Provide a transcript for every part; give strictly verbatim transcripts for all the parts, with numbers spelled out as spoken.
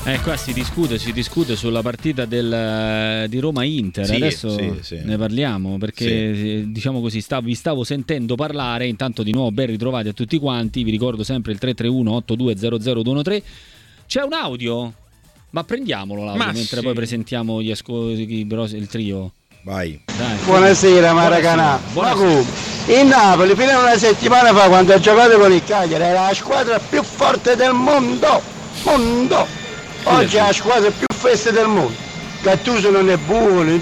Eh, qua si discute, si discute sulla partita del, di Roma-Inter, sì, adesso sì, sì. ne parliamo perché sì. diciamo così stavo, vi stavo sentendo parlare, intanto di nuovo ben ritrovati a tutti quanti, vi ricordo sempre il tre tre uno otto due zero zero due uno tre. C'è un audio? Ma prendiamolo l'audio Ma mentre sì. poi presentiamo gli asco- il trio. Vai. Dai. Buonasera Maracanà. Ma come? Il Napoli fino a una settimana fa quando ha giocato con il Cagliari era la squadra più forte del mondo. Mondo. Oggi è la squadra più forte del mondo. Gattuso non è buono.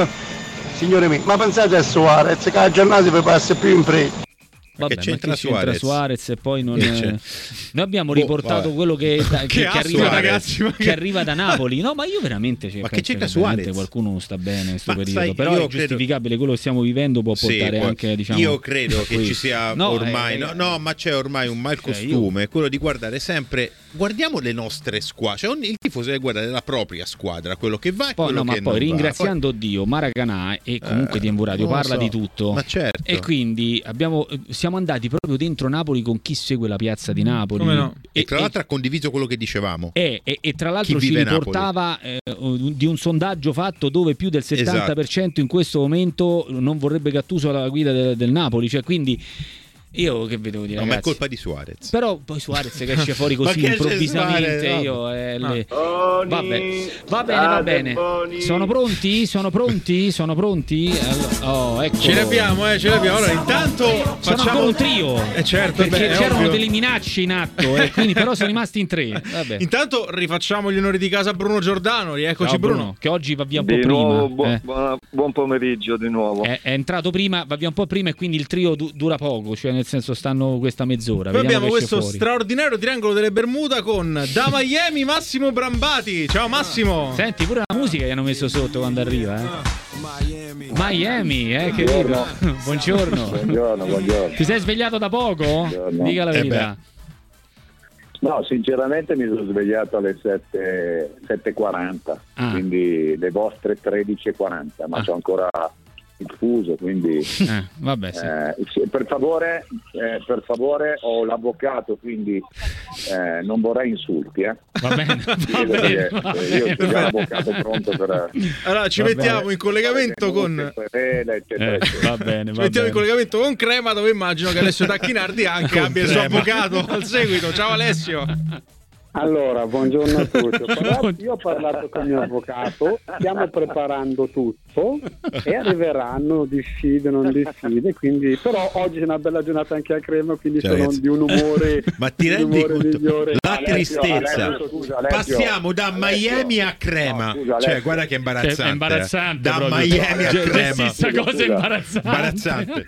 Signore mio, ma pensate a Suarez che la giornata vi passa più in fretta. Vabbè, che c'entra, ma c'entra Suarez? Suarez e poi non C'è. Noi abbiamo Boh, riportato vabbè. quello che, da, che, Che che, arriva, ragazzi, ma che che- arriva da Napoli. No, ma io veramente cioè, Ma che penso c'entra veramente Suarez? qualcuno non sta bene in questo Ma periodo. sai, Però io è credo- giustificabile, quello che stiamo vivendo può Sì, portare può- anche, diciamo, io credo a che questo. ci sia No, ormai eh, no, no, ma c'è ormai un mal Cioè, costume, quello di guardare sempre, guardiamo le nostre squadre, cioè ogni- il tifoso deve guardare la propria squadra, quello che va e Poi, quello no, ma che poi non va. ringraziando Dio, Maracanà e comunque Eh, di Envo Radio non lo parla so. di tutto. Ma certo. E quindi abbiamo, siamo andati proprio dentro Napoli con chi segue la piazza di Napoli. Come no? E tra l'altro ha condiviso quello che dicevamo. E, e, e tra l'altro Chi ci vive riportava eh, di un sondaggio fatto dove più del settanta per cento in questo momento non vorrebbe Gattuso alla guida del, del Napoli, cioè quindi io che vedevo dire, No, ma è ragazzi? colpa di Suarez. Però poi Suarez che esce fuori Ma così che esce improvvisamente Suarez? io eh, No. le- vabbè. Va bene, va bene. Sono pronti? Sono pronti? Sono pronti? Allora, oh, ecco. Ce l'abbiamo, eh, ce l'abbiamo. Allora, intanto Sono facciamo ancora un trio. Eh certo, perché beh, è c'erano ovvio. delle minacce in atto, e quindi però sono rimasti in tre. Vabbè. Intanto rifacciamo gli onori di casa a Bruno Giordano. Rieccoci Ciao, Bruno. che oggi va via un po' Di prima. nuovo, bu- eh. buona- buon pomeriggio di nuovo. È, è entrato prima, va via un po' prima e quindi il trio du- dura poco, cioè nel senso stanno questa mezz'ora. Poi Vediamo abbiamo che esce questo fuori. straordinario triangolo delle Bermuda con da Miami Massimo Brambati. Ciao Massimo. Senti, pure la musica gli hanno messo sotto quando arriva, eh. Miami, eh, che dico. Buongiorno. Buongiorno, buongiorno. Ti sei svegliato da poco? Buongiorno. Dica la Eh verità. No, sinceramente mi sono svegliato alle sette e quaranta, Ah. quindi le vostre tredici e quaranta, ma Ah. c'ho ancora il fuso, quindi Eh, vabbè, sì. eh, sì, per favore, eh, per favore ho l'avvocato, quindi eh, non vorrei insulti, eh. Va bene, va Vedo bene, che, va eh, io bene. ho già l'avvocato pronto per Allora ci Va mettiamo bene. in collegamento con querela, eccetera, Eh, eccetera. va bene, Ci va mettiamo bene. in collegamento con Crema, dove immagino che Alessio Tacchinardi anche Con abbia il suo Crema. avvocato al seguito. Ciao Alessio. Allora, buongiorno a tutti. Ho parlato- Buongiorno. io ho parlato con il mio avvocato, stiamo preparando tutto e arriveranno diffide, non diffide, quindi però oggi è una bella giornata anche a Crema, quindi Cioè, sono ragazzi, di un umore, Ma ti di un rendi umore conto? migliore. La Alessio, tristezza. Alessio, scusa, Alessio. Passiamo da Miami a Crema. No, scusa, Alessio. Cioè, guarda che imbarazzante. Cioè, è imbarazzante Da proprio. Miami a Cioè, Crema. stessa cosa Scusa. imbarazzante. Imbarazzante.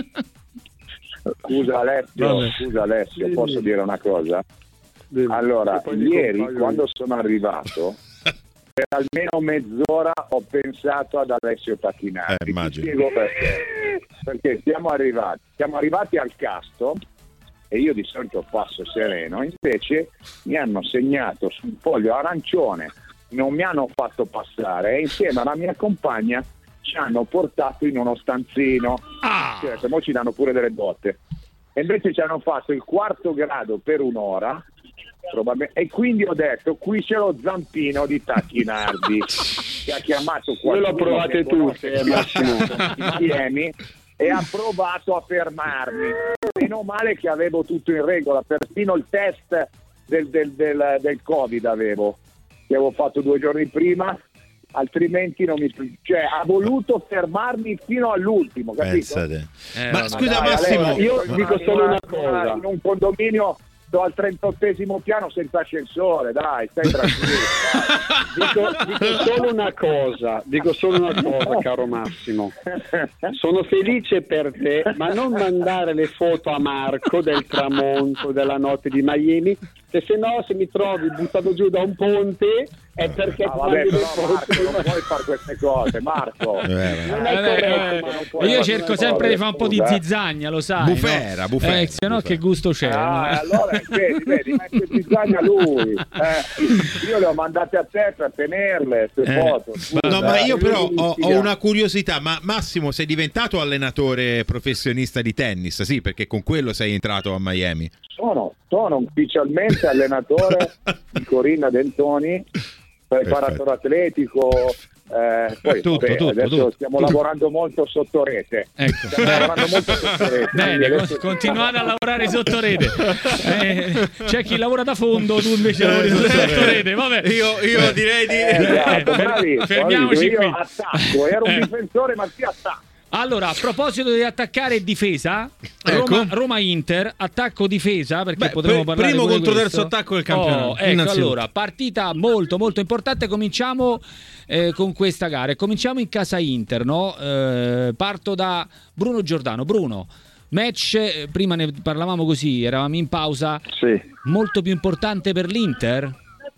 Scusa Alessio, Vabbè. scusa Alessio, Sì, posso sì. dire una cosa? Dimmi. Allora, E poi dico un ieri paio di- quando sono arrivato, per almeno mezz'ora ho pensato ad Alessio Tacchinardi. Eh, Ti immagino. spiego perché. Perché siamo arrivati, siamo arrivati al casto e io di solito passo sereno, invece mi hanno segnato su un foglio arancione, non mi hanno fatto passare e insieme alla mia compagna ci hanno portato in uno stanzino. Ah! Cioè, se mo ci danno pure delle botte. E invece ci hanno fatto il quarto grado per un'ora probabilmente, e quindi ho detto qui c'è lo zampino di Tacchinardi che ha chiamato Voi qualcuno lo provate che conosce tutti, eh, Massimo. i Miami e ha provato a fermarmi. Meno male che avevo tutto in regola, persino il test del, del, del, del Covid avevo, che avevo fatto due giorni prima, altrimenti non mi, cioè ha voluto fermarmi fino all'ultimo, capito? Pensate. Eh, Ma vabbè. scusa Dai, Massimo, allora, io in dico una- solo una in una- cosa. in un condominio sto al trentottesimo piano senza ascensore, dai, stai tranquillo. Dico, dico solo una cosa, dico solo una cosa, caro Massimo. Sono felice per te, ma non mandare le foto a Marco del tramonto, della notte di Miami, che se no se mi trovi buttato giù da un ponte è perché Ah, ti vabbè, mandi le però foto. Marco, non puoi fare queste cose, Marco. Eh, vabbè. Non è Vabbè, corretto, vabbè. ma non puoi Io fare cerco una sempre cosa. di fare un po' di scusa. zizzagna, lo sai. Bufera, no? bufera, Eh, se no bufera. che gusto c'è? Ah, no? allora vedi, vedi, mette zizzagna lui. Eh, io le ho mandate a te per tenerle, queste Eh, foto. scusa. No, ma io però io ho, mi ho una curiosità, ma Massimo sei diventato allenatore professionista di tennis? Sì, perché con quello sei entrato a Miami. Sono, sono ufficialmente attualmente allenatore di Corinna Dentoni, preparatore atletico. Eh, poi tutto, vabbè, tutto, adesso tutto, stiamo tutto. lavorando molto sotto rete. Ecco. Stiamo lavorando molto sotto rete. Bene, adesso... continuate a lavorare sotto rete. Eh, c'è chi lavora da fondo, tu invece lavori sotto rete. Vabbè. Io, io direi di... Eh, esatto, Eh, bravi, fermiamoci io qui. attacco, ero un Eh. difensore ma si attacco. Allora, a proposito di attaccare e difesa, Ecco. Roma, Roma-Inter, attacco-difesa, perché Beh, potremmo per- parlare primo pure contro questo. terzo attacco del campionato, Oh, ecco, innanzitutto. allora, partita molto molto importante, cominciamo eh, con questa gara. Cominciamo in casa Inter, no? Eh, parto da Bruno Giordano. Bruno, match, eh, prima ne parlavamo così, eravamo in pausa, Sì. molto più importante per l'Inter?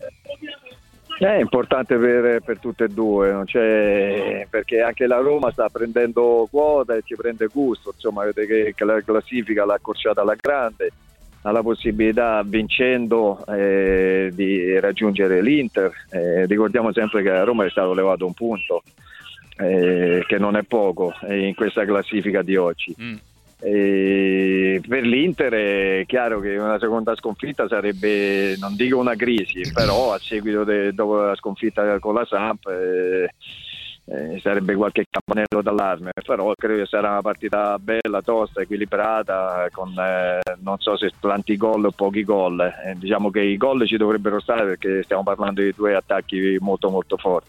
È importante per, per tutte e due, non c'è, perché anche la Roma sta prendendo quota e ci prende gusto, insomma, vedete che la classifica l'ha accorciata alla grande, ha la possibilità, vincendo, eh, di raggiungere l'Inter. Eh, ricordiamo sempre che a Roma è stato levato un punto, eh, che non è poco, eh, in questa classifica di oggi. Mm. E per l'Inter è chiaro che una seconda sconfitta sarebbe, non dico una crisi, però a seguito de, dopo la sconfitta con la Samp eh, eh, sarebbe qualche campanello d'allarme, però credo che sarà una partita bella, tosta, equilibrata, con eh, non so se tanti gol o pochi gol. Eh, diciamo che i gol ci dovrebbero stare perché stiamo parlando di due attacchi molto molto forti.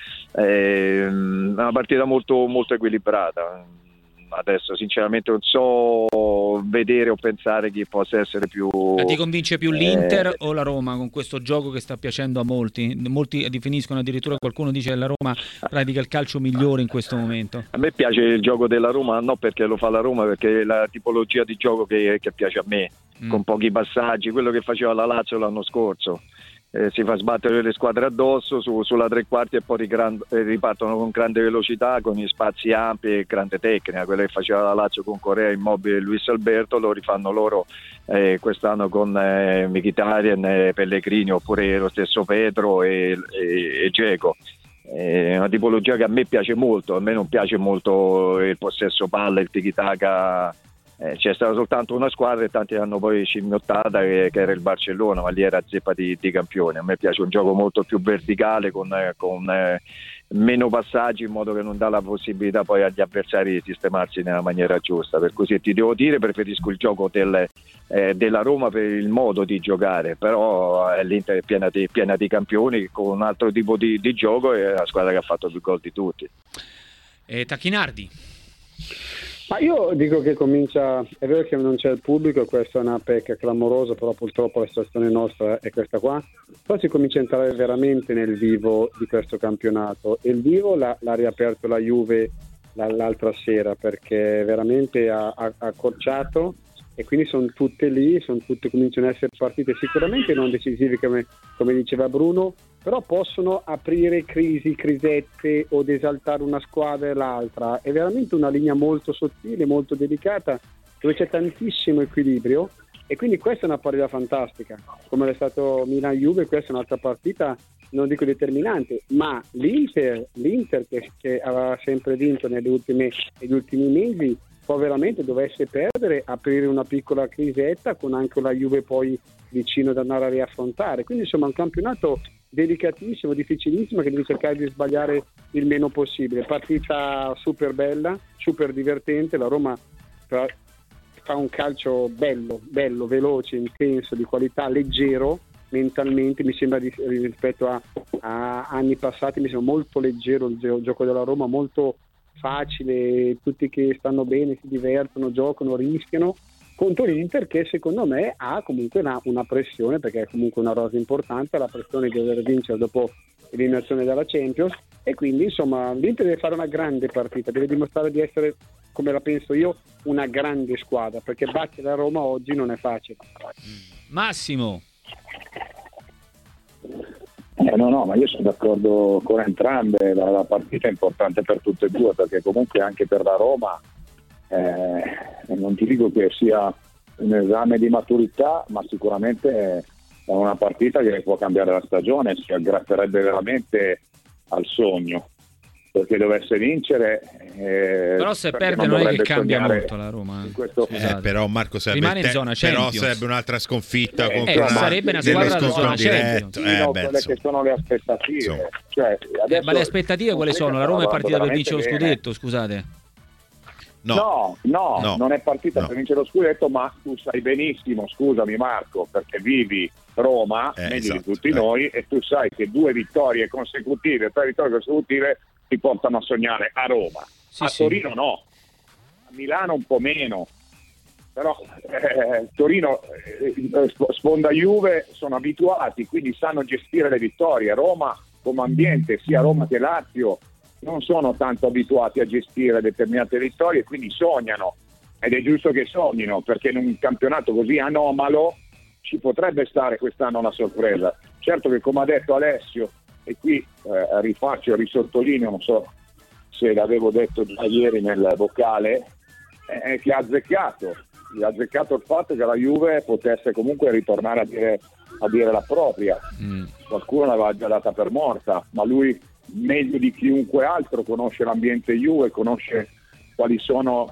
È una partita molto molto equilibrata. Adesso sinceramente non so vedere o pensare chi possa essere più... Ma ti convince più l'Inter eh, o la Roma con questo gioco che sta piacendo a molti? Molti definiscono, addirittura qualcuno dice che la Roma pratica il calcio migliore in questo momento. A me piace il gioco della Roma, non perché lo fa la Roma, perché è la tipologia di gioco che, che piace a me, Mm. con pochi passaggi, quello che faceva la Lazio l'anno scorso. Eh, si fa sbattere le squadre addosso su, sulla tre quarti e poi ricran- eh, ripartono con grande velocità, con gli spazi ampi e grande tecnica. Quello che faceva la Lazio con Correa, Immobile e Luis Alberto lo rifanno loro eh, quest'anno con eh, Mkhitaryan, eh, Pellegrini, oppure lo stesso Pedro e, e, e Dzeko. È una tipologia che a me piace molto. A me non piace molto il possesso palla, il tiki-taka. Eh, c'è stata soltanto una squadra e tanti hanno poi scimmiottata che, che era il Barcellona, ma lì era zeppa di, di campione. A me piace un gioco molto più verticale, con, eh, con eh, meno passaggi, in modo che non dà la possibilità poi agli avversari di sistemarsi nella maniera giusta. Per cui, se ti devo dire, preferisco il gioco del, eh, della Roma per il modo di giocare, però eh, l'Inter è piena di, piena di campioni con un altro tipo di, di gioco, e è la squadra che ha fatto più gol di tutti. Eh, Tacchinardi. Ma io dico che comincia, è vero che non c'è il pubblico, questa è una pecca clamorosa, però purtroppo la situazione nostra è questa qua, poi si comincia a entrare veramente nel vivo di questo campionato, e il vivo l'ha, l'ha riaperto la Juve l'altra sera, perché veramente ha, ha, ha accorciato, e quindi sono tutte lì, sono tutte, cominciano ad essere partite sicuramente non decisive come, come diceva Bruno, però possono aprire crisi, crisette, o esaltare una squadra e l'altra. È veramente una linea molto sottile, molto delicata, dove c'è tantissimo equilibrio, e quindi questa è una partita fantastica, come è stato Milan-Juve. Questa è un'altra partita, non dico determinante, ma l'Inter, l'Inter che, che aveva sempre vinto negli ultimi, negli ultimi mesi, può veramente, dovesse perdere, aprire una piccola crisetta, con anche la Juve poi vicino da andare a riaffrontare. Quindi insomma è un campionato delicatissimo, difficilissimo, che devi cercare di sbagliare il meno possibile. Partita super bella, super divertente. La Roma fa un calcio bello, bello, veloce, intenso, di qualità, leggero mentalmente, mi sembra, di, rispetto a, a anni passati, mi sembra molto leggero il gioco della Roma, molto facile, tutti che stanno bene, si divertono, giocano, rischiano, contro l'Inter che secondo me ha comunque una, una pressione, perché è comunque una rosa importante, la pressione di dover vincere dopo l'eliminazione dalla Champions, e quindi insomma l'Inter deve fare una grande partita, deve dimostrare di essere, come la penso io, una grande squadra, perché battere la Roma oggi non è facile. Massimo. Eh, no, no, ma io sono d'accordo con entrambe, la, la partita è importante per tutte e due, perché comunque anche per la Roma, eh, non ti dico che sia un esame di maturità, ma sicuramente è una partita che può cambiare la stagione, si aggrapperebbe veramente al sogno, perché dovesse vincere. Eh, però se perde non, non è che cambia molto la Roma. Eh, però Marco sarebbe, rimane in zona però Champions. sarebbe un'altra sconfitta eh, contro eh, una, sarebbe una squadra della zona diretto. Eh, eh, quelle che sono le aspettative. Cioè, eh, ma le aspettative quali sono? La Roma è partita per vincere lo scudetto, scusate. No, no, no, no, non è partita no. per vincere lo scudetto, ma tu sai benissimo, scusami Marco, perché vivi Roma eh, meglio esatto, di tutti eh. noi, e tu sai che due vittorie consecutive, tre vittorie consecutive ti portano a sognare a Roma. Sì, a sì. Torino no, a Milano un po' meno, però eh, Torino, eh, sponda Juve, sono abituati, quindi sanno gestire le vittorie. Roma come ambiente, sia Roma che Lazio, non sono tanto abituati a gestire determinate vittorie, quindi sognano, ed è giusto che sognino, perché in un campionato così anomalo ci potrebbe stare quest'anno una sorpresa. Certo che, come ha detto Alessio, e qui eh, rifaccio, risottolineo, non so se l'avevo detto già ieri nel vocale, eh, che ha azzeccato, ha azzeccato il fatto che la Juve potesse comunque ritornare a dire, a dire la propria. Mm. Qualcuno l'aveva già data per morta, ma lui meglio di chiunque altro conosce l'ambiente Juve, conosce quali sono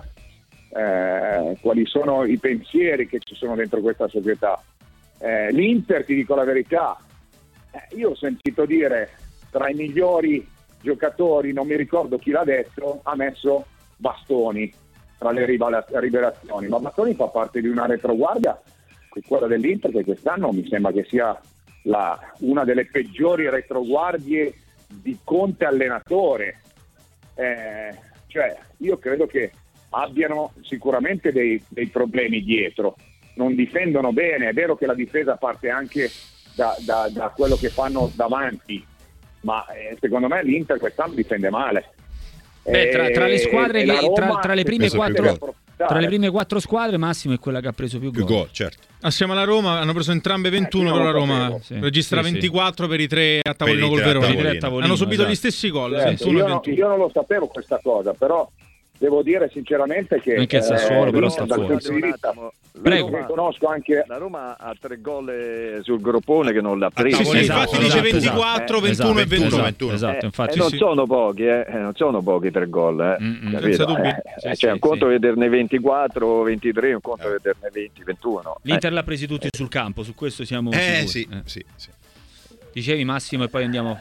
eh, quali sono i pensieri che ci sono dentro questa società. Eh, L'Inter, ti dico la verità, eh, io ho sentito dire tra i migliori giocatori, non mi ricordo chi l'ha detto, ha messo Bastoni tra le rivelazioni, ma Bastoni fa parte di una retroguardia, quella dell'Inter, che quest'anno mi sembra che sia la, una delle peggiori retroguardie di Conte allenatore. Eh, cioè io credo che abbiano sicuramente dei, dei problemi dietro, non difendono bene. È vero che la difesa parte anche da, da, da quello che fanno davanti, ma eh, secondo me l'Inter quest'anno difende male. Beh, tra, tra le squadre e, che e tra, tra le prime quattro tra le prime quattro squadre Massimo è quella che ha preso più, più gol. gol, certo. Assieme alla Roma hanno preso entrambe ventuno, eh, però la Roma sì. registra sì, ventiquattro sì. per i tre a tavolino col tre a Verona. tavolino. tavolino, Hanno subito esatto. gli stessi gol, certo, ventuno io, e non, ventuno. io non lo sapevo questa cosa, però devo dire sinceramente che anche il Sassuolo, eh, però io sta dal fuori. punto di vista, Prego. che conosco anche La Roma ha tre gol sul groppone che non l'ha Ah, preso. Sì, sì, Esatto, infatti dice esatto, ventiquattro, esatto. ventuno e Esatto, ventuno. ventuno. esatto, Eh, infatti e non sì. sono pochi, eh, non sono pochi tre gol, eh. Mm-mm. Capito? Senza dubbi. Eh, Sì, eh, sì, cioè, un conto sì. vederne ventiquattro, ventitré, un conto Eh. vederne venti, ventuno. L'Inter l'ha presi tutti sul campo, su questo siamo Eh sicuri. sì, Eh. sì, sì. Dicevi Massimo e poi andiamo.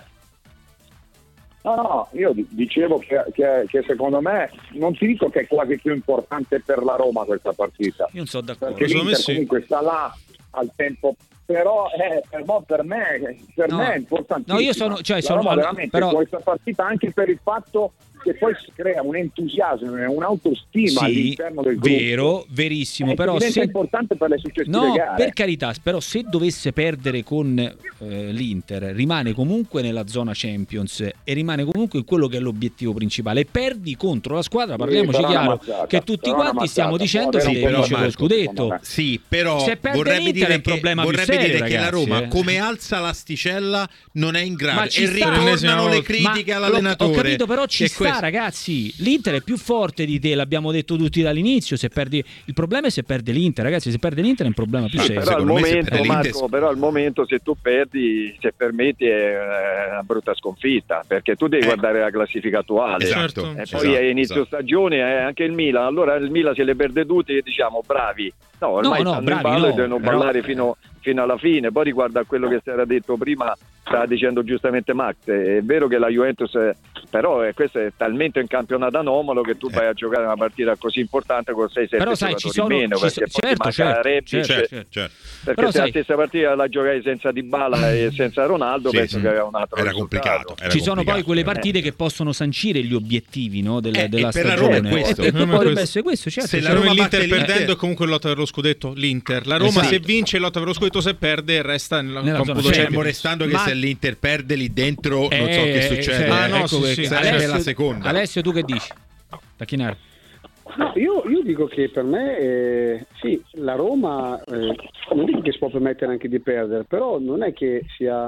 No, no, io dicevo che, che, che secondo me, non ti dico che è quasi più importante per la Roma questa partita, Io non sono d'accordo. perché Secondo me l'Inter sì. comunque sta là al tempo, però eh, per, mo- per me per No. me è importantissimo. No, io sono- cioè, la sono- Roma veramente però- questa partita, anche per il fatto che poi si crea un entusiasmo e un'autostima Sì, all'interno del gruppo. vero, verissimo, Eh, però diventa se importante per le successive no, gare. per carità, però se dovesse perdere con eh, l'Inter rimane comunque nella zona Champions e rimane comunque quello che è l'obiettivo principale. E perdi contro la squadra, parliamoci sarà una chiaro, mazzata, che tutti sarà una quanti stiamo mazzata, dicendo può se avere deve un po' vincere lo Marco, secondo scudetto. me. Sì, però Se perde vorrebbe l'Inter dire è un che, problema più vorrebbe serio, dire che la ragazzi, Roma, eh. come alza l'asticella, non è in grado. Ma ci E sta. ritornano le Ma- critiche Ma all'allenatore. Ho capito, però ci Che sta, questo- ragazzi. L'Inter è più forte di te, l'abbiamo detto tutti dall'inizio. Se perdi, il problema è se perde l'Inter, ragazzi. Se perde l'Inter è un problema più Sì, serio. Però al Secondo me se momento, per l'Inter- Marco, però al momento se tu perdi, se permetti, è una brutta sconfitta, perché tu devi Eh. guardare la classifica attuale. Esatto. Certo. E esatto, poi è inizio esatto. stagione, è anche il Milan. Allora il Milan se le perde tutte e diciamo bravi. No, ormai No, no, stanno bravi in ballo no, e devono però- ballare fino, fino alla fine. Poi riguardo a quello che si era detto prima, stava dicendo giustamente Max, è vero che la Juventus è, però è, questo è talmente un campionato anomalo che tu Eh. vai a giocare una partita così importante con sei sette Però sai, giocatori ci sono- meno, ci perché so- poi ti certo, manca certo, Rebic, certo, Certo, certo. perché Però se sai- la stessa partita la giocavi senza Dybala e senza Ronaldo, Sì, penso sì. che aveva un altro Era risultato. complicato. Era Ci sono poi complicato. quelle partite che possono sancire gli obiettivi, no, del- Eh, della e per la Roma è stagione. questo. E, e Per me è potrebbe questo. essere questo, certo. Se la certo. Secondo me Roma l'Inter batte perdendo l'Inter- è comunque lotta per lo scudetto l'Inter. La Roma Esatto. se vince lotta per lo scudetto, se perde resta nel Nella computo zona Fermo Champions. restando che Ma- se l'Inter perde lì dentro non so Eh, che succede. eh, Ah, no, ecco sì, perché- sì. Sarebbe Alessio, la seconda. Alessio, tu che dici? Tacchinaro. No, io, io dico che per me eh, sì, la Roma eh, non dico che si può permettere anche di perdere, però non è che sia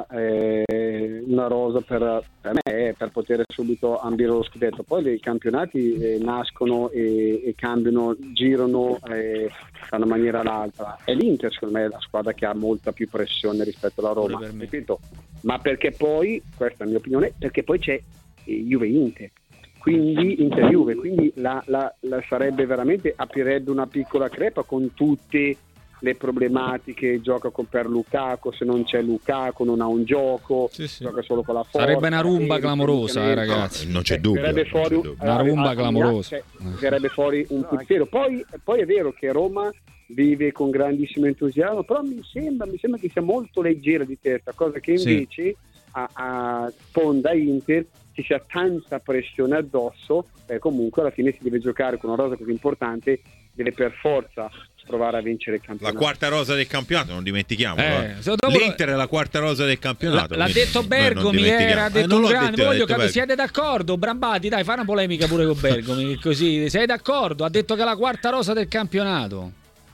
eh, una rosa per, per me eh, per poter subito ambire lo scudetto. Poi i campionati eh, nascono e, e cambiano, girano eh, da una maniera all'altra. E l'Inter secondo me è la squadra che ha molta più pressione rispetto alla Roma, Pure per me. ripeto, ma perché poi, questa è la mia opinione, perché poi c'è eh, Juve-Inter. quindi Inter-Juve, quindi la, la, la sarebbe veramente, aprirebbe una piccola crepa con tutte le problematiche, gioca con per Lukaku, se non c'è Lukaku non ha un gioco, sì, sì. gioca solo con la forza. Sarebbe una rumba clamorosa, eh, ragazzi. Non c'è dubbio. Verrebbe fuori non c'è dubbio. Una rumba a- a- clamorosa. cioè, verrebbe fuori un pensiero. Poi, poi è vero che Roma vive con grandissimo entusiasmo, però mi sembra, mi sembra che sia molto leggera di testa, cosa che invece sì. a, a Sponda Inter ci sia tanta pressione addosso, eh, comunque alla fine si deve giocare con una rosa così importante, deve per forza provare a vincere il campionato. La quarta rosa del campionato, non dimentichiamo. Eh, eh. L'Inter è la quarta rosa del campionato. L'ha detto Bergomi, era ha detto eh, un grande. detto, Voglio detto capire, siete d'accordo? Brambati, dai, fai una polemica pure con Bergomi, così. Sei d'accordo? Ha detto che è la quarta rosa del campionato.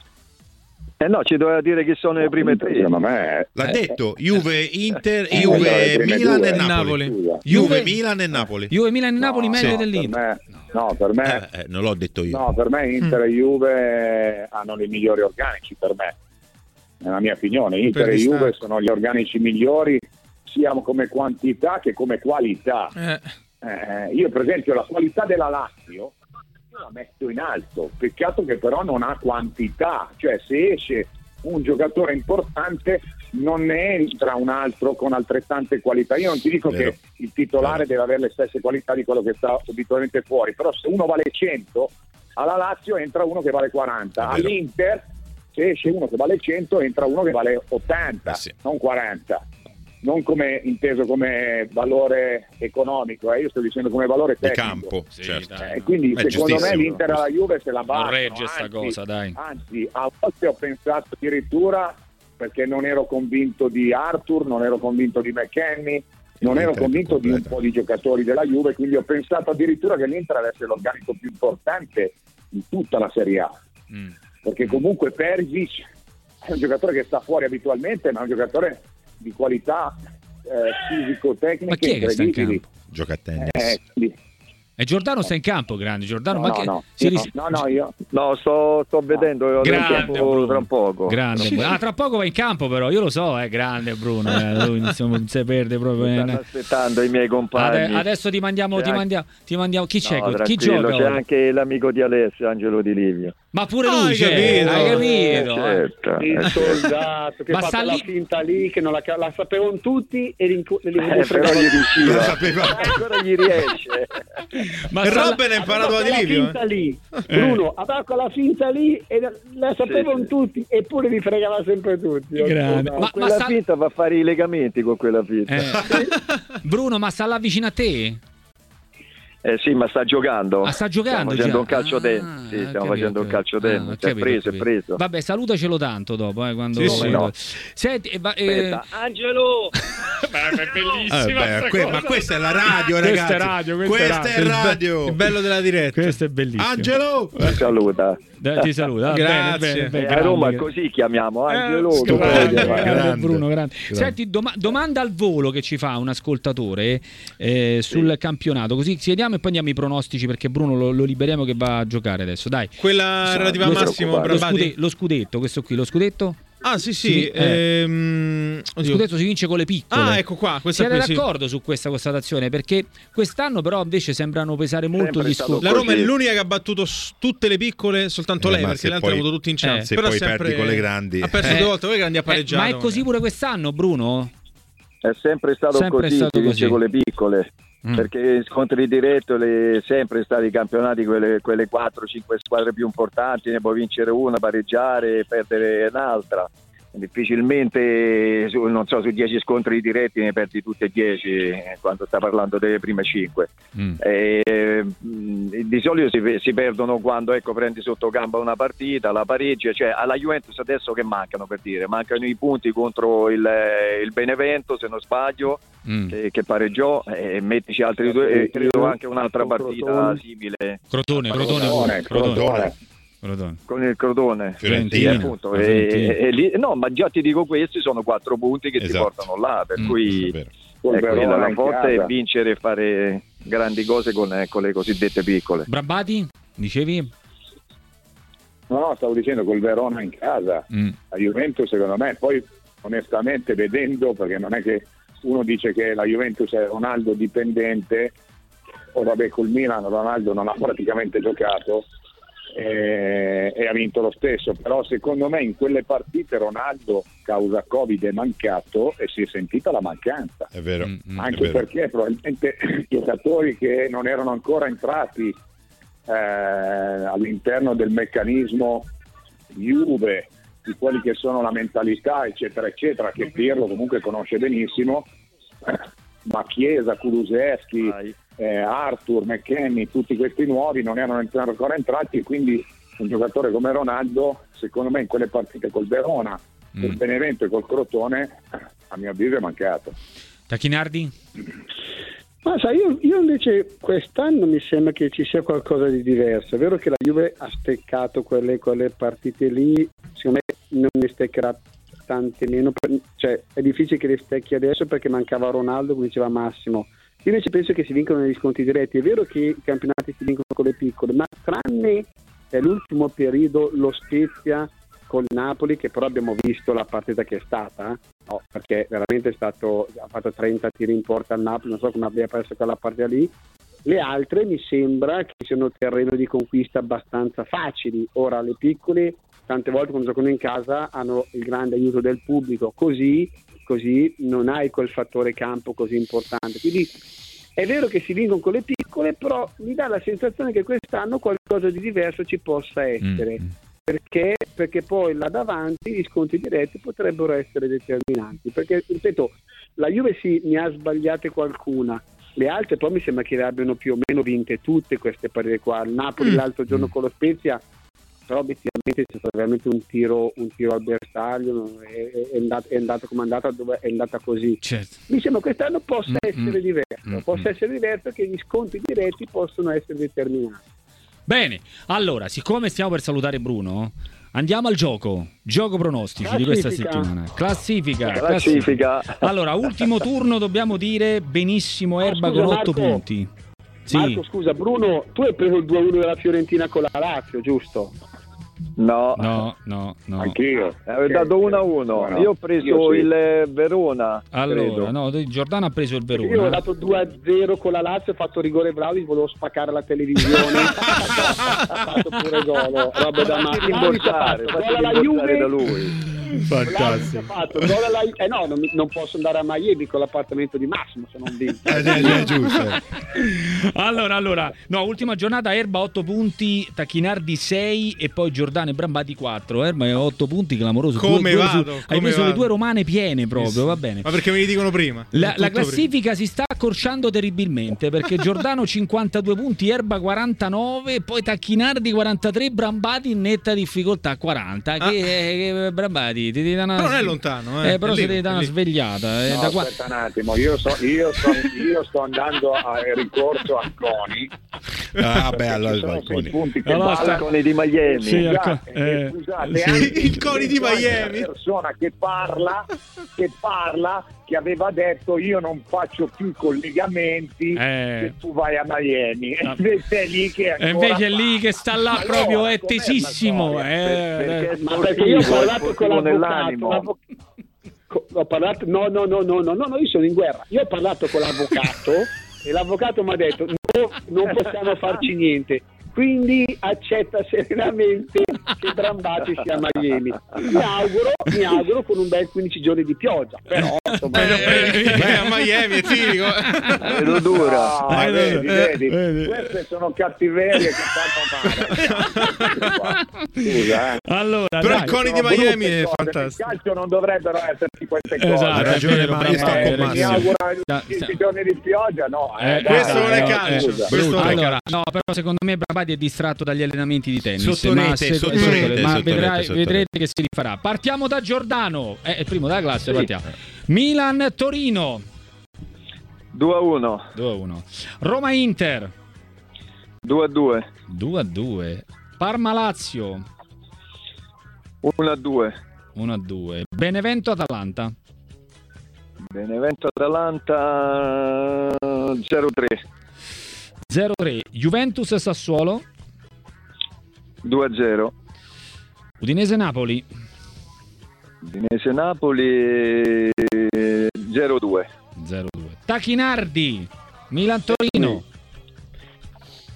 Eh no, ci doveva dire chi sono le prime tre. Secondo me L'ha detto Juve, Inter, Eh, Juve, eh, Milan due, e Napoli. Napoli. Juve, Juve, Milan e Napoli. Juve, Milan e Napoli no, meglio no, dell'Inter. per me, no, per me Eh, eh, non l'ho detto io. no, per me Inter e Juve hanno i migliori organici, per me. Nella mia opinione, Inter e Juve sono gli organici migliori sia come quantità che come qualità. Eh. Eh, io per esempio la qualità della Lazio io la metto in alto, peccato che però non ha quantità, cioè se esce un giocatore importante non ne entra un altro con altrettante qualità. Io non ti dico Vero. che il titolare Vero. deve avere le stesse qualità di quello che sta abitualmente fuori, però se uno vale cento alla Lazio entra uno che vale quaranta, Vero. all'Inter se esce uno che vale cento entra uno che vale ottanta, Eh sì. non quaranta, non come inteso come valore economico, eh. Io sto dicendo come valore Di tecnico. campo, Sì, certo. dai. Eh, quindi È secondo me giustissimo. l'Inter e la Juve se la battono. Non regge sta anzi- cosa, dai. Anzi, a volte ho pensato addirittura, perché non ero convinto di Arthur, non ero convinto di McKennie, non ero L'Inter convinto di un completa. po' di giocatori della Juve, quindi ho pensato addirittura che l'Inter avesse l'organico più importante di tutta la Serie A, Mm. perché comunque Perisic è un giocatore che sta fuori abitualmente, ma è un giocatore di qualità eh, Ma fisico-tecniche chi è che sta in incredibili. campo? Gioca a tennis. Eh, quindi- E Giordano sta in campo, grande Giordano, no, ma che no, si no, ris- no, no, io No, sto, sto vedendo Grande Bruno. tra un poco. Grande. Ah, tra poco va in campo però, io lo so, è grande Bruno, eh, lui insomma, non si perde proprio. Mi eh. stanno aspettando i miei compagni. Ade- adesso ti mandiamo, C'è ti anche- mandiamo, ti mandiamo. Chi c'è? No, Chi tranquillo, gioca? c'è ora? anche l'amico di Alessio, Angelo Di Livio. Ma pure Ah, lui hai c'è, capito. hai capito? eh. Certo. Il Eh, soldato che Ma fa sta la lì- finta lì, che non la, la sapevano tutti e li, li, li Eh, però gli riusciva. Lo sapeva. Ancora gli riesce. Ma E sta- Robben ha imparato da Di la Livio. finta eh. lì, Bruno aveva quella finta lì e la, la sapevano Sì, sì. tutti, eppure li fregava sempre tutti. Grande. Oh, no. Ma- Quella sta- finta va a fare i legamenti con quella finta. eh. Bruno, ma sta là vicino a te? Eh sì, ma sta giocando. Ah, sta giocando Stiamo facendo già? un calcio Ah, dentro. Sì, ho stiamo capito, facendo ho un calcio capito. dentro. Ah, ho Si è capito, preso, ho è capito. preso. Vabbè, salutacelo tanto dopo, eh, quando... Sì, sì. quando- No. Senti, eh, va- eh, Aspetta, Angelo! è bellissima Eh, beh, sta que- cosa. ma questa è la radio, Questa ragazzi. è radio, questa è è Il radio. be- il bello della diretta. Questo è bellissimo. Angelo! Ti saluta. Dai, ti saluta. Va Grazie. bene, bene, bene, Eh, a grande, Roma grande. così chiamiamo Angelo. Eh, tu grande, puoi chiamare. grande, Grande. Bruno, grande. Grande. Senti, doma- domanda al volo che ci fa un ascoltatore eh, sul campionato, così chiediamo e poi andiamo ai pronostici perché Bruno lo, lo liberiamo che va a giocare adesso. Dai. Quella relativa a Lo- Massimo lo, Brambati. scude- lo scudetto, questo qui, lo scudetto? Ah, sì, Sì, sì. eh. ehm, Lo oddio. scudetto si vince con le piccole. Ah, ecco qua. Questa Siete qui, sì. d'accordo su questa constatazione? Perché quest'anno però invece sembrano pesare molto Sempre gli stato scontri. La Roma è Così. l'unica che ha battuto s- tutte le piccole, soltanto Eh, lei, ma perché se le altre poi- ha avuto tutti in eh, chance. se Però poi sempre... perdi con le grandi. Ha perso Eh. due volte, con le grandi ha Eh, pareggiato. ma è così pure quest'anno, Bruno? È sempre stato Sempre così, stato si vince così. con le piccole. Mm. Perché scontri diretti le sempre stati i campionati quelle, quelle quattro cinque squadre più importanti, ne puoi vincere una, pareggiare e perdere un'altra. Difficilmente su, non so, su dieci scontri diretti ne perdi tutti e dieci eh, quando sta parlando delle prime cinque. Mm. Eh, mh, di solito si, si perdono quando ecco, prendi sotto gamba una partita, la pareggi, cioè alla Juventus adesso che mancano, per dire, mancano i punti contro il, il Benevento se non sbaglio, Mm. che, che pareggiò, e mettici altri due e credo anche un'altra partita Crotone. simile Crotone, Crotone, Crotone, Crotone, Crotone. Crotone. con il Crotone. Fiorentina. Sì, appunto, La e- Fiorentina. e lì- no, ma già ti dico, questi sono quattro punti che ti Esatto. portano là, per Mm, cui È vero. Col è quella Verona la in forza è casa. vincere e fare grandi cose con, eh, con le cosiddette piccole. Brambati? Dicevi? No, no, stavo dicendo col Verona in casa. Mm. La Juventus secondo me, poi onestamente vedendo, perché non è che uno dice che la Juventus è Ronaldo dipendente, o vabbè col Milan Ronaldo non ha praticamente giocato e, e ha vinto lo stesso, però secondo me in quelle partite Ronaldo causa Covid è mancato e si è sentita la mancanza, è vero, Mm-hmm. anche è vero. perché probabilmente i giocatori che non erano ancora entrati eh, all'interno del meccanismo Juve, di quelli che sono la mentalità eccetera eccetera, che Pirlo comunque conosce benissimo, ma Chiesa, Kulusevski, eh, Arthur, McKennie, tutti questi nuovi non erano ancora entrati, e quindi un giocatore come Ronaldo secondo me in quelle partite col Verona, col Mm. Benevento e col Crotone a mio avviso è mancato. Tacchinardi? Ma sai, io, io invece quest'anno mi sembra che ci sia qualcosa di diverso. È vero che la Juve ha steccato quelle, quelle partite lì, secondo me non ne steccherà tante meno, per- cioè è difficile che le stecchi adesso perché mancava Ronaldo, come diceva Massimo. Io invece penso che si vincono negli scontri diretti. È vero che i campionati si vincono con le piccole, ma tranne eh, l'ultimo periodo lo Spezia col Napoli, che però abbiamo visto la partita che è stata, eh? No, perché veramente è stato, ha fatto trenta tiri in porta al Napoli, non so come abbia perso quella partita lì. Le altre mi sembra che siano terreno di conquista abbastanza facili. Ora le piccole tante volte quando giocano in casa hanno il grande aiuto del pubblico, così, così non hai quel fattore campo così importante. Quindi è vero che si vincono con le piccole, però mi dà la sensazione che quest'anno qualcosa di diverso ci possa essere. Mm. Perché? Perché poi là davanti gli sconti diretti potrebbero essere determinanti, perché ripeto, la Juve sì, ne ha sbagliate qualcuna, le altre poi mi sembra che le abbiano più o meno vinte tutte queste partite qua. Il Napoli Mm. l'altro giorno con lo Spezia, però obiettivamente c'è stato veramente un tiro un tiro al bersaglio, è, è, andato, è andato come è andata, dove è andata così. Certo. Mi sembra che quest'anno possa Mm, essere mm, diverso, mm, possa mm. essere diverso, che gli sconti diretti possono essere determinati. Bene, allora, siccome stiamo per salutare Bruno, andiamo al gioco. Gioco pronostici di questa Classifica. settimana. Classifica. Classifica. Allora, ultimo turno, dobbiamo dire benissimo Erba scusa, con otto Marco. punti. Sì. Marco, scusa, Bruno, tu hai preso il due a uno della Fiorentina con la Lazio, giusto? No, No, no, no. Anch'io. avevo dato uno a uno. No, Io ho preso io sì. il eh, Verona. Allora, credo. no, Giordano ha preso il Io ho Verona. dato due a zero con la Lazio, ho fatto rigore Vlahovic, volevo spaccare la televisione, ha fatto pure gol, roba da Fatti male. rimborsare, Gol fatti alla rimborsare Juve, da lui. Vlahovic ha fatto gol alla eh no, non, mi- non posso andare a Miami con l'appartamento di Massimo se non vinco. Eh, eh, eh, giusto. Allora, allora, no, ultima giornata, Erba otto punti, Tacchinardi sei e poi Giordano e Brambati quattro. Erba è otto punti, clamoroso. Come Due- due vado, su- come Hai preso le vado. due romane piene proprio, va bene. Ma perché me li dicono prima? La, Tutto la prima. classifica si sta accorciando terribilmente perché Giordano cinquantadue punti, Erba quarantanove, poi Tacchinardi quarantatré, Brambati in netta difficoltà quaranta. Ah. Che, che Brambati ti devi dare una, Però non è lontano, eh. eh, però È si lì, devi dare è una lì. svegliata. eh, No, da qua- aspetta un attimo, io, so, io, sto, io sto andando a ricorso a Coni. Ah, beh, perché allora ci sono Balconi. sei punti che Allora, ballano. Balconi di Miami. Sì, ecco, Scusate, eh, scusate, sì. anche Il Coni di c'è Miami. una persona che parla, che parla, che aveva detto io non faccio più i collegamenti Eh. se tu vai a Miami. Ah. Invece è lì che E ancora invece è lì parla. che sta là Allora, proprio, è com'è la tesissimo. storia? eh, Perché eh. Ma perché io ho sportivo, parlato con sportivo l'avvocato, nell'animo. l'avvo- co- ho parlato, no, no, no, no, no, no, no, io sono in guerra. Io ho parlato con l'avvocato e l'avvocato mi ha detto no, non possiamo farci niente. Quindi accetta serenamente che Brambati sia a Miami. Mi auguro, mi auguro con un bel quindici giorni di pioggia, però insomma, Eh, eh, eh, a Miami è tipico. Vedo dura. No, Eh, vedi, eh, vedi, vedi. queste sono cattiverie che fanno male. Scusa, eh. Allora, Però dai. il Coni di Sono Miami brutte è cose. fantastico. Nel calcio non dovrebbero esserci queste cose. Esatto, Ha è ragione, vero, ma io sto Brambati, con hai Mi Massimo. ragione. auguro Sta- quindici sta- giorni di pioggia, no. Eh, Eh, questo dai, non è no, calcio, scusa. questo non è Allora, calcio. no, però secondo me Brambati è distratto dagli allenamenti di tennis. Sotto ma rete, se- sotto sotto rete, rete, ma sotto vedrai- rete, sotto vedrete che si rifarà. Partiamo da Giordano, è il primo della classe, partiamo. Milan-Torino due a uno. due a uno. Roma-Inter due a due. due a due. Parma-Lazio uno a due. uno a due. Benevento-Atalanta Benevento Atalanta zero a tre. zero a tre. Juventus-Sassuolo due a zero. Udinese-Napoli Udinese Napoli zero a due. zero a due. Tacchinardi Milan-Torino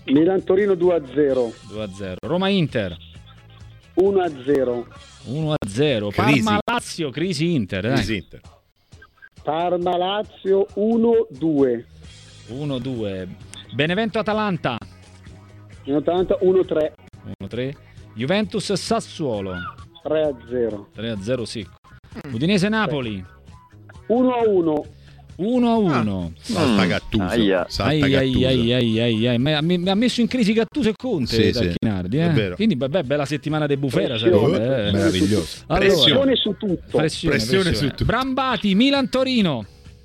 Milan-Torino due a zero. due a zero. Roma-Inter uno a zero. uno a zero. Crisi. Parma-Lazio, crisi Inter, dai. Crisi Inter. Parma-Lazio uno a due. uno a due. Benevento-Atalanta Atalanta uno a tre. uno a tre. Juventus-Sassuolo tre a zero. tre a zero secco. Udinese-Napoli uno a uno. uno a uno. Salta Gattuso. Aia. Salta Ai, ai, Gattuso. ai, ai, ai, ai. Ma mi ha messo in crisi Gattuso e Conte, Sì, da sì, Chinardi, è eh? vero. Quindi vabbè, bella settimana di bufera Pressione. sarebbe, eh. Meraviglioso. Allora, Pressione su tutto. pressione, Pressione pressione. su tutto. Brambati, Milan-Torino.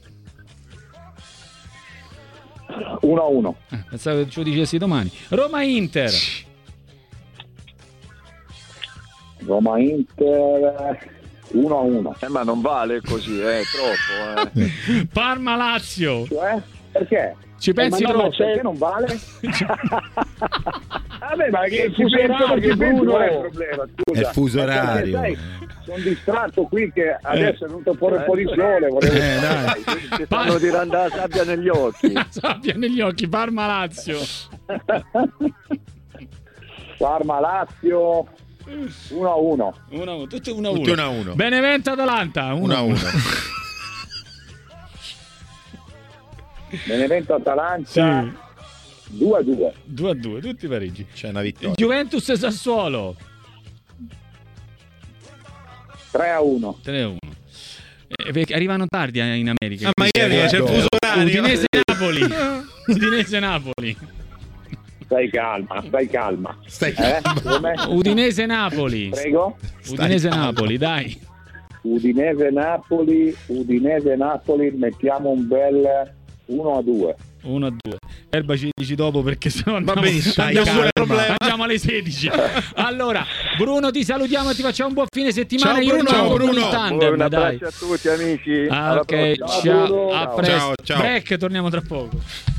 uno a uno. Eh, pensavo che ce lo dicessi domani. Roma-Inter. Roma-Inter uno a uno. Eh, ma non vale così, è troppo. Eh. Parma-Lazio. Cioè? Perché? Ci pensi Eh, ma no, ma troppo? perché non vale? Vabbè, ma che Il fuso orario, Bruno. qual è il problema? Scusa. È il fuso Ma perché, orario. sai, sono distratto qui che adesso è venuto fuori un po' di sole. Volevo... Eh, dai. Ti stanno tirando la sabbia negli occhi. La sabbia negli occhi, Parma-Lazio. Parma-Lazio uno a uno. uno a uno, tutto uno a Tutti uno. uno a uno. Benevento-Atalanta, uno uno a uno. Benevento-Atalanta Sì. due a due. due a due, tutti pareggi. C'è una vittoria. Juventus-Sassuolo tre a uno. tre a uno. Eh, perché arrivano tardi eh, in America. A Miami c'è il fuso orario. Udinese-Napoli. Udinese-Napoli. Stai calma, stai calma. Stai Eh? calmo. Come? Udinese-Napoli. Prego? Udinese-Napoli, dai. Udinese-Napoli, Udinese-Napoli, mettiamo un bel uno a due. uno a due. Erba ci dici dopo perché sennò andiamo, benissimo, andiamo, nessun calma. problema. Andiamo alle sedici. Allora, Bruno, ti salutiamo e ti facciamo un buon fine settimana. Ciao, Io Bruno. rimango Ciao, con il Bruno. tandem, Un dai. abbraccio a tutti amici. Ah, Alla ok, prossima. ciao, Bruno. a Ciao. presto. Ciao, ciao. Break, torniamo tra poco.